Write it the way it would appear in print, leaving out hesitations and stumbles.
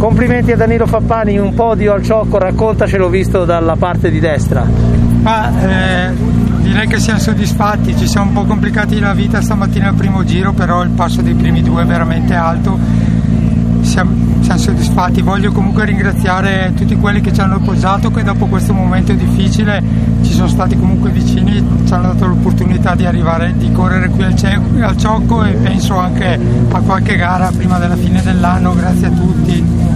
Complimenti a Danilo Fappani, un podio al Ciocco, raccontacelo visto dalla parte di destra. Direi che siamo soddisfatti, ci siamo un po' complicati la vita stamattina al primo giro, però il passo dei primi due è veramente alto, siamo soddisfatti. Voglio comunque ringraziare tutti quelli che ci hanno appoggiato, che dopo questo momento difficile ci sono stati comunque vicini, ci hanno dato l'opportunità di arrivare, di correre qui al Ciocco, e penso anche a qualche gara prima della fine dell'anno. Grazie a tutti.